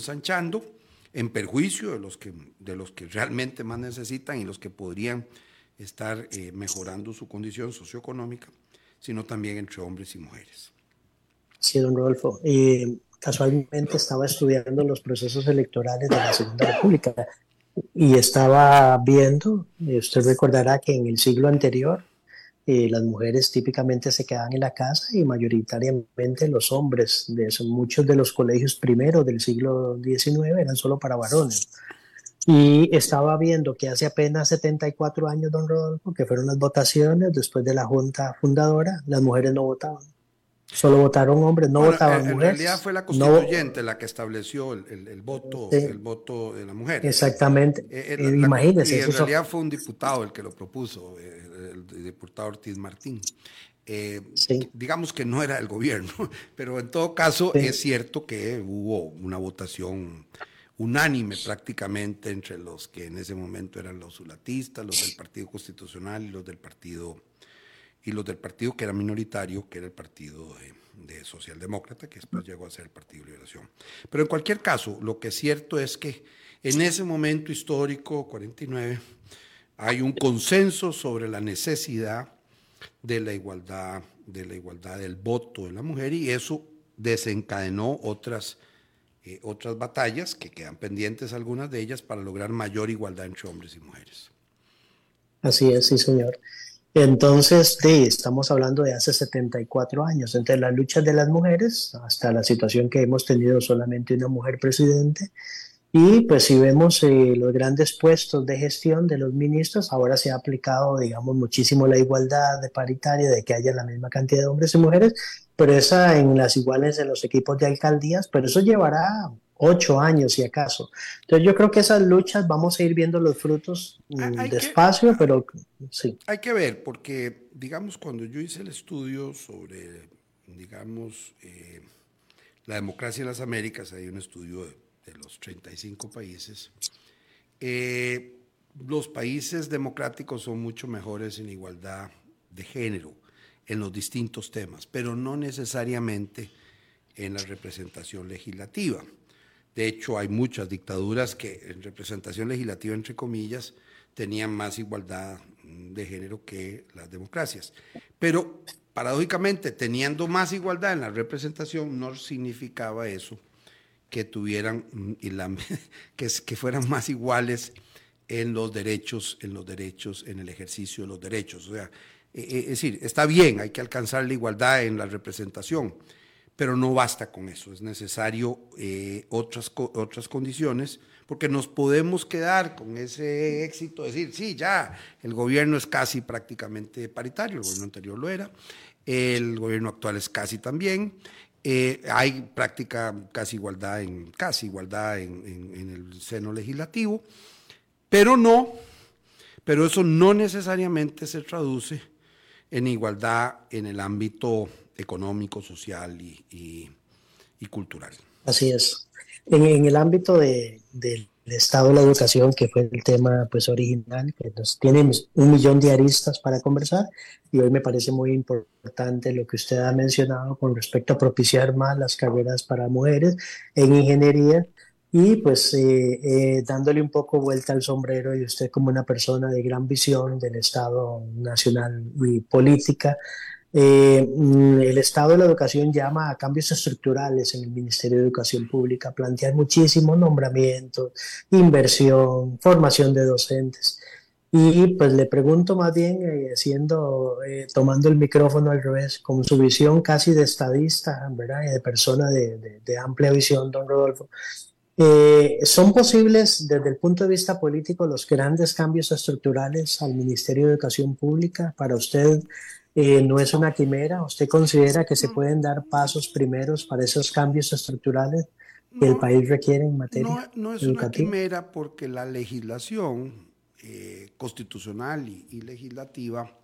ensanchando en perjuicio de los que realmente más necesitan y los que podrían estar mejorando su condición socioeconómica, sino también entre hombres y mujeres. Sí, don Rodolfo. Casualmente estaba estudiando los procesos electorales de la Segunda República y estaba viendo, usted recordará que en el siglo anterior las mujeres típicamente se quedaban en la casa y mayoritariamente los hombres. De eso, muchos de los colegios primeros del siglo XIX eran solo para varones. Y estaba viendo que hace apenas 74 años, don Rodolfo, que fueron las votaciones después de la Junta Fundadora, las mujeres no votaban. Solo votaron hombres, no Bueno, votaban en mujeres. realidad fue la constituyente la que estableció el voto, Sí, el voto de la mujer. exactamente. Imagínense. Y en realidad fue un diputado el que lo propuso, el diputado Ortiz Martín. Sí, Digamos que no era el gobierno, pero en todo caso sí. es cierto que hubo una votación unánime prácticamente entre los que en ese momento eran los zulatistas, los del Partido Constitucional y los del partido que era minoritario, que era el partido de Socialdemócrata, que después llegó a ser el Partido de Liberación. Pero en cualquier caso, lo que es cierto es que en ese momento histórico, 49, hay un consenso sobre la necesidad de la igualdad del voto de la mujer, y eso desencadenó otras batallas que quedan pendientes, algunas de ellas, para lograr mayor igualdad entre hombres y mujeres. Así es, sí, señor. Entonces, estamos hablando de hace 74 años, entre las luchas de las mujeres hasta la situación que hemos tenido solamente una mujer presidente. Y pues si vemos los grandes puestos de gestión de los ministros, ahora se ha aplicado, digamos, muchísimo la igualdad de paritaria, de que haya la misma cantidad de hombres y mujeres, pero esa en las iguales en los equipos de alcaldías, pero eso llevará 8 años si acaso. Entonces yo creo que esas luchas vamos a ir viendo los frutos despacio, pero sí. Hay que ver, porque digamos cuando yo hice el estudio sobre, digamos, la democracia en las Américas, hay un estudio de los 35 países, los países democráticos son mucho mejores en igualdad de género, en los distintos temas, pero no necesariamente en la representación legislativa. De hecho, hay muchas dictaduras que en representación legislativa, entre comillas, tenían más igualdad de género que las democracias. Pero, paradójicamente, teniendo más igualdad en la representación, no significaba eso que tuvieran, que fueran más iguales en los derechos, en el ejercicio de los derechos. O sea, es decir, está bien, hay que alcanzar la igualdad en la representación, pero no basta con eso, es necesario otras condiciones, porque nos podemos quedar con ese éxito, decir, sí, ya, el gobierno es casi prácticamente paritario, el gobierno anterior lo era, el gobierno actual es casi también, hay casi igualdad en el seno legislativo, pero eso no necesariamente se traduce en igualdad en el ámbito económico, social y cultural. Así es. En el ámbito del Estado de la educación, que fue el tema pues original, que nos tiene 1 millón de aristas para conversar, y hoy me parece muy importante lo que usted ha mencionado con respecto a propiciar más las carreras para mujeres en ingeniería, y pues dándole un poco vuelta al sombrero, y usted como una persona de gran visión del Estado nacional y política, el Estado de la Educación llama a cambios estructurales en el Ministerio de Educación Pública, plantear muchísimos nombramientos, inversión, formación de docentes. Y pues le pregunto más bien, tomando el micrófono al revés, con su visión casi de estadista, ¿verdad? Y de persona de amplia visión, don Rodolfo. ¿Son posibles desde el punto de vista político los grandes cambios estructurales al Ministerio de Educación Pública? Para usted, ¿no es una quimera? ¿Usted considera que se pueden dar pasos primeros para esos cambios estructurales que el país requiere en materia no es educativa? una quimera, porque la legislación constitucional y legislativa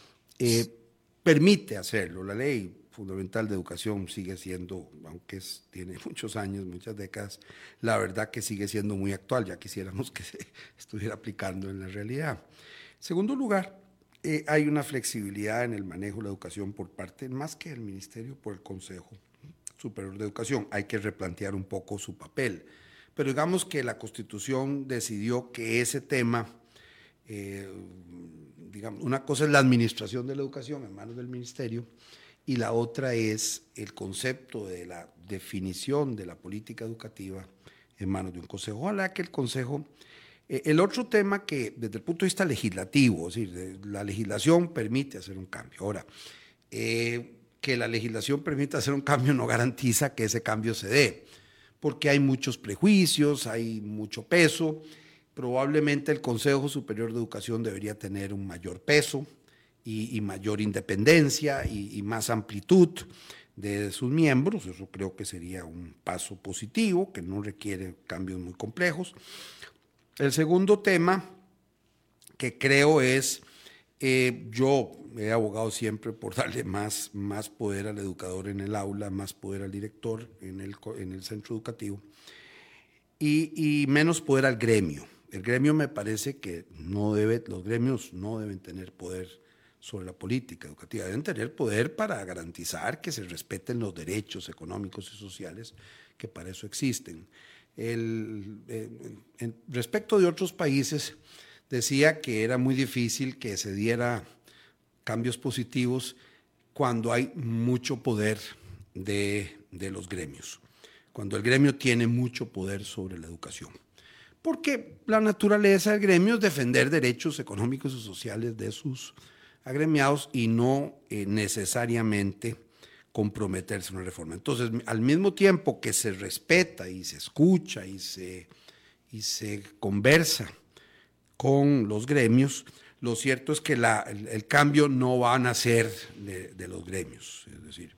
permite hacerlo. La ley fundamental de educación sigue siendo, aunque tiene muchos años, muchas décadas, la verdad que sigue siendo muy actual. Ya quisiéramos que se estuviera aplicando en la realidad. En segundo lugar, hay una flexibilidad en el manejo de la educación por parte, más que del Ministerio, por el Consejo Superior de Educación. Hay que replantear un poco su papel, pero digamos que la Constitución decidió que ese tema digamos, una cosa es la administración de la educación en manos del ministerio y la otra es el concepto de la definición de la política educativa en manos de un consejo. Ojalá que el consejo... el otro tema que desde el punto de vista legislativo, es decir, la legislación permite hacer un cambio. Ahora, que la legislación permita hacer un cambio no garantiza que ese cambio se dé, porque hay muchos prejuicios, hay mucho peso. Probablemente el Consejo Superior de Educación debería tener un mayor peso y mayor independencia y más amplitud de sus miembros. Eso creo que sería un paso positivo, que no requiere cambios muy complejos. El segundo tema que creo es, yo he abogado siempre por darle más poder al educador en el aula, más poder al director en el centro educativo y menos poder al gremio. El gremio me parece que los gremios no deben tener poder sobre la política educativa, deben tener poder para garantizar que se respeten los derechos económicos y sociales que para eso existen. Respecto de otros países, decía que era muy difícil que se diera cambios positivos cuando hay mucho poder de los gremios, cuando el gremio tiene mucho poder sobre la educación. Porque la naturaleza del gremio es defender derechos económicos y sociales de sus agremiados y no necesariamente comprometerse en una reforma. Entonces, al mismo tiempo que se respeta y se escucha y se conversa con los gremios, lo cierto es que el cambio no va a nacer de los gremios. Es decir,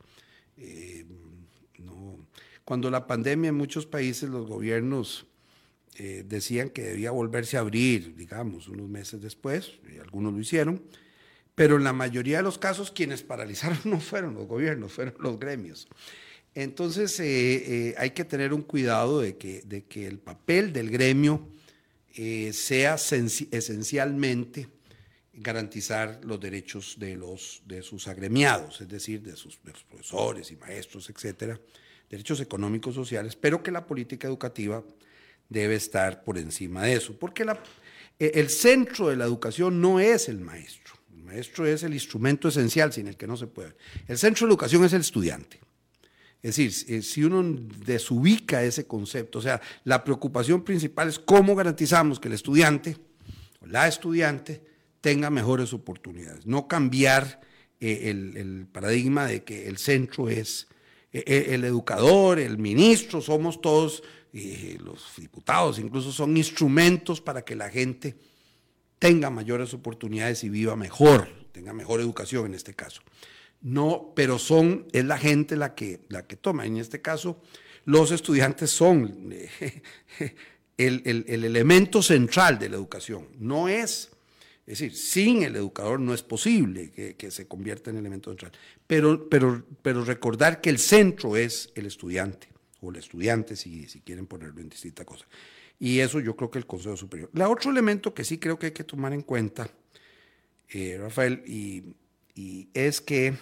cuando la pandemia en muchos países los gobiernos decían que debía volverse a abrir, digamos, unos meses después, y algunos lo hicieron, pero en la mayoría de los casos quienes paralizaron no fueron los gobiernos, fueron los gremios. Entonces hay que tener un cuidado de que el papel del gremio sea esencialmente garantizar los derechos de sus agremiados, es decir, de los profesores y maestros, etcétera, derechos económicos, sociales, pero que la política educativa debe estar por encima de eso, porque el centro de la educación no es el maestro. El maestro es el instrumento esencial sin el que no se puede. El centro de la educación es el estudiante. Es decir, si uno desubica ese concepto, o sea, la preocupación principal es cómo garantizamos que el estudiante o la estudiante tenga mejores oportunidades, no cambiar el paradigma de que el centro es el educador, el ministro, somos todos, los diputados incluso son instrumentos para que la gente tenga mayores oportunidades y viva mejor, tenga mejor educación en este caso. No, pero es la gente la que toma. En este caso, los estudiantes son el elemento central de la educación. Es decir, sin el educador no es posible que se convierta en elemento central. Pero recordar que el centro es el estudiante, o el estudiante, si quieren ponerlo en distinta cosa. Y eso yo creo que el Consejo Superior. El otro elemento que sí creo que hay que tomar en cuenta, Rafael, y es que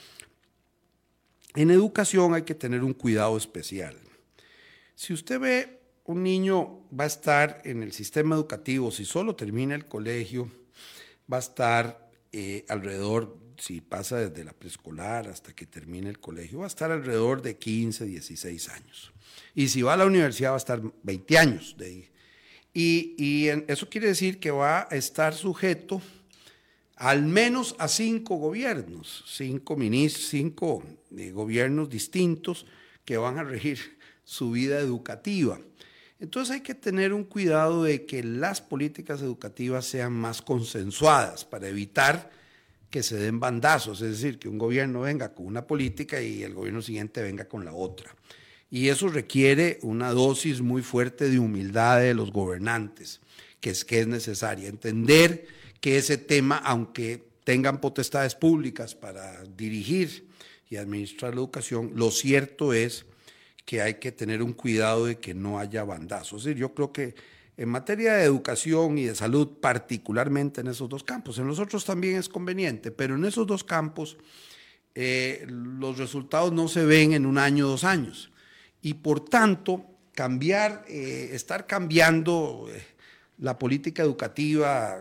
en educación hay que tener un cuidado especial. Si usted ve, un niño va a estar en el sistema educativo, si solo termina el colegio, va a estar alrededor, si pasa desde la preescolar hasta que termine el colegio, va a estar alrededor de 15, 16 años. Y si va a la universidad va a estar 20 años de ahí. Y eso quiere decir que va a estar sujeto al menos a 5 gobiernos, 5 gobiernos distintos que van a regir su vida educativa. Entonces hay que tener un cuidado de que las políticas educativas sean más consensuadas para evitar que se den bandazos, es decir, que un gobierno venga con una política y el gobierno siguiente venga con la otra. Y eso requiere una dosis muy fuerte de humildad de los gobernantes, que es necesaria. Entender que ese tema, aunque tengan potestades públicas para dirigir y administrar la educación, lo cierto es que hay que tener un cuidado de que no haya bandazos. Es decir, yo creo que en materia de educación y de salud, particularmente en esos dos campos, en los otros también es conveniente, pero en esos dos campos los resultados no se ven en 1 año, 2 años. Y por tanto, estar cambiando la política educativa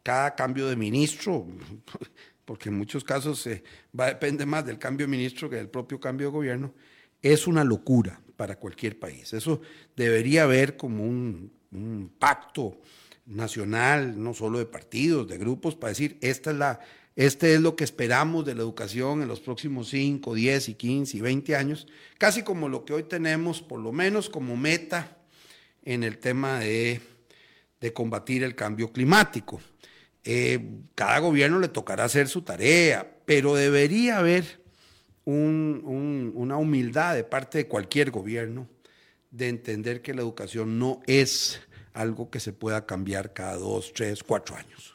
cada cambio de ministro, porque en muchos casos depende más del cambio de ministro que del propio cambio de gobierno, es una locura para cualquier país. Eso debería haber como un pacto nacional, no solo de partidos, de grupos, para decir, este es lo que esperamos de la educación en los próximos 5, 10 y 15 y 20 años, casi como lo que hoy tenemos, por lo menos como meta en el tema de combatir el cambio climático. Cada gobierno le tocará hacer su tarea, pero debería haber una humildad de parte de cualquier gobierno de entender que la educación no es algo que se pueda cambiar cada 2, 3, 4 años.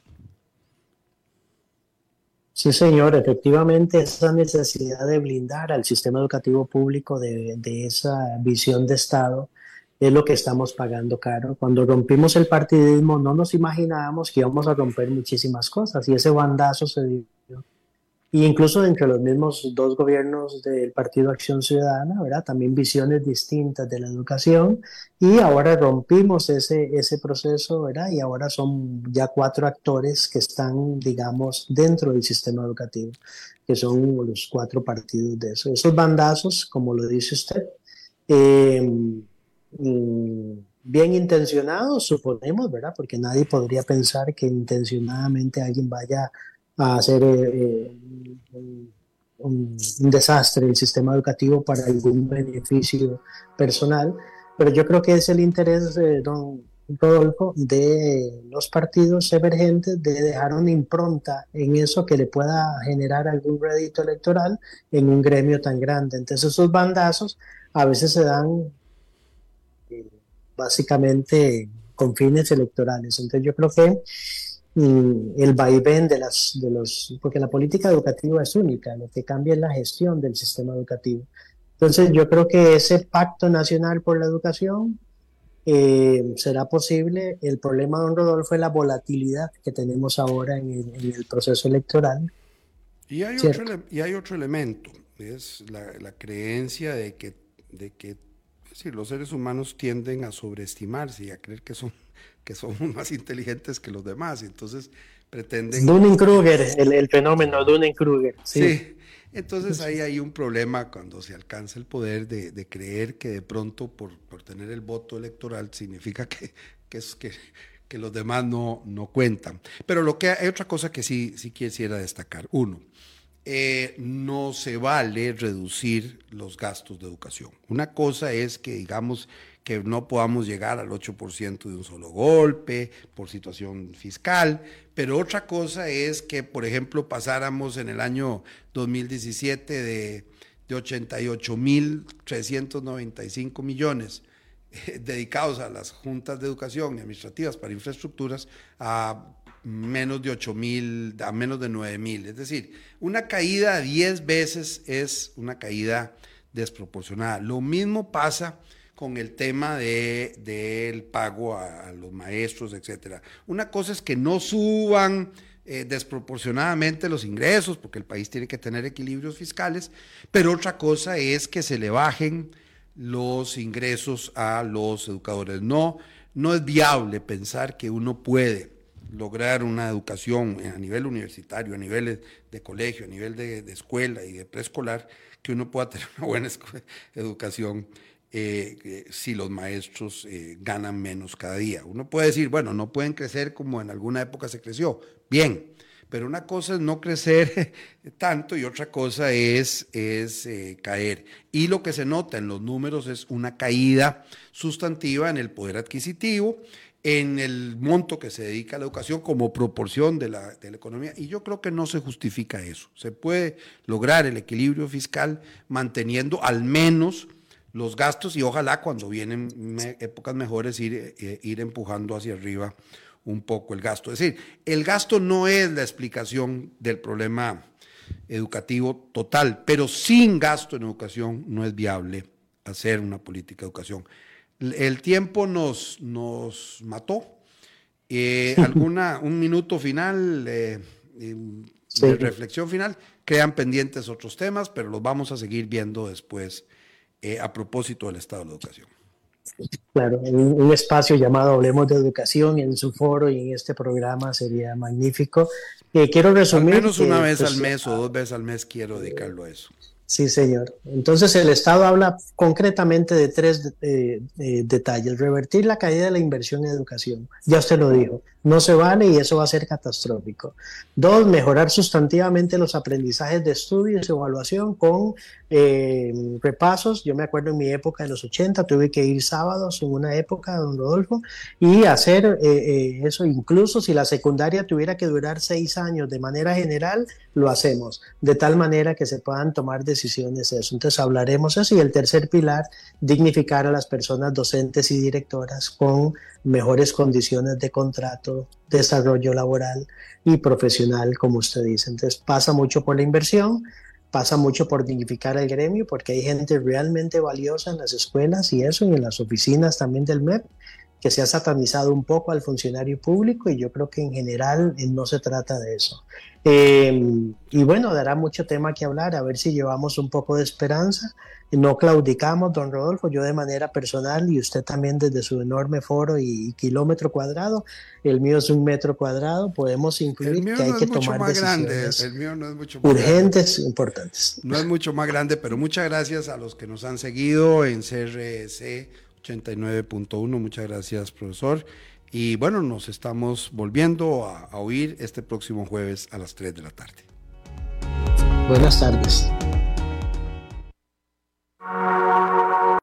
Sí, señor, efectivamente esa necesidad de blindar al sistema educativo público de esa visión de Estado es lo que estamos pagando caro. Cuando rompimos el partidismo no nos imaginábamos que íbamos a romper muchísimas cosas y ese bandazo se dio. Y incluso entre los mismos dos gobiernos del Partido Acción Ciudadana, ¿verdad? También visiones distintas de la educación y ahora rompimos ese proceso, ¿verdad? Y ahora son ya 4 actores que están, digamos, dentro del sistema educativo, que son los 4 partidos de eso. Esos bandazos, como lo dice usted, bien intencionados, suponemos, ¿verdad? Porque nadie podría pensar que intencionadamente alguien vaya a hacer un desastre el sistema educativo para algún beneficio personal, pero yo creo que es el interés de don Rodolfo, de los partidos emergentes, de dejar una impronta en eso que le pueda generar algún rédito electoral en un gremio tan grande. Entonces esos bandazos a veces se dan básicamente con fines electorales. Entonces yo creo que el vaivén porque la política educativa es única, lo que cambia es la gestión del sistema educativo. Entonces yo creo que ese pacto nacional por la educación será posible. El problema, don Rodolfo, es la volatilidad que tenemos ahora en el proceso electoral. Y hay otro elemento, es la creencia de que es decir, los seres humanos tienden a sobreestimarse y a creer que somos más inteligentes que los demás, y entonces pretenden... Dunning-Kruger, el fenómeno Dunning-Kruger. Sí, entonces ahí hay un problema cuando se alcanza el poder de creer que de pronto por tener el voto electoral significa que los demás no cuentan. Pero hay otra cosa que sí quisiera destacar. Uno, no se vale reducir los gastos de educación. Una cosa es que digamos que no podamos llegar al 8% de un solo golpe por situación fiscal, pero otra cosa es que, por ejemplo, pasáramos en el año 2017 de 88.395 millones dedicados a las juntas de educación y administrativas para infraestructuras a menos de 8.000, a menos de 9.000. Es decir, una caída 10 veces es una caída desproporcionada. Lo mismo pasa con el tema del pago a los maestros, etcétera. Una cosa es que no suban desproporcionadamente los ingresos, porque el país tiene que tener equilibrios fiscales, pero otra cosa es que se le bajen los ingresos a los educadores. No es viable pensar que uno puede lograr una educación a nivel universitario, a nivel de colegio, a nivel de escuela y de preescolar, que uno pueda tener una buena educación si los maestros ganan menos cada día. Uno puede decir, bueno, no pueden crecer como en alguna época se creció, bien, pero una cosa es no crecer tanto y otra cosa es caer. Y lo que se nota en los números es una caída sustantiva en el poder adquisitivo, en el monto que se dedica a la educación como proporción de la economía, y yo creo que no se justifica eso. Se puede lograr el equilibrio fiscal manteniendo al menos los gastos y ojalá cuando vienen épocas mejores ir empujando hacia arriba un poco el gasto. Es decir, el gasto no es la explicación del problema educativo total, pero sin gasto en educación no es viable hacer una política de educación. El tiempo nos mató. Un minuto final de reflexión final. Quedan pendientes otros temas, pero los vamos a seguir viendo después a propósito del estado de la educación. Claro, un espacio llamado Hablemos de Educación en su foro y en este programa sería magnífico. Quiero resumir. Al menos una vez pues, al mes o 2 veces al mes quiero dedicarlo a eso. Sí, señor. Entonces el Estado habla concretamente de 3 detalles. Revertir la caída de la inversión en educación. Ya usted lo dijo. No se vale y eso va a ser catastrófico. 2, mejorar sustantivamente los aprendizajes de estudios y evaluación con repasos. Yo me acuerdo en mi época de los 80, tuve que ir sábados en una época, don Rodolfo, y hacer eso. Incluso si la secundaria tuviera que durar 6 años de manera general, lo hacemos, de tal manera que se puedan tomar decisiones eso. Entonces hablaremos eso. Y el tercer pilar, dignificar a las personas docentes y directoras con mejores condiciones de contrato, desarrollo laboral y profesional, como usted dice. Entonces pasa mucho por la inversión, pasa mucho por dignificar al gremio, porque hay gente realmente valiosa en las escuelas y eso, y en las oficinas también del MEP, que se ha satanizado un poco al funcionario público, y yo creo que en general no se trata de eso. Y bueno, dará mucho tema que hablar, a ver si llevamos un poco de esperanza, no claudicamos, don Rodolfo, yo de manera personal y usted también desde su enorme foro y kilómetro cuadrado, el mío es 1 metro cuadrado, podemos incluir que hay que tomar decisiones el mío no es mucho más urgentes, grande. Importantes. No es mucho más grande, pero muchas gracias a los que nos han seguido en CRC 89.1, muchas gracias, profesor. Y bueno, nos estamos volviendo a oír este próximo jueves a las 3 de la tarde. Buenas tardes.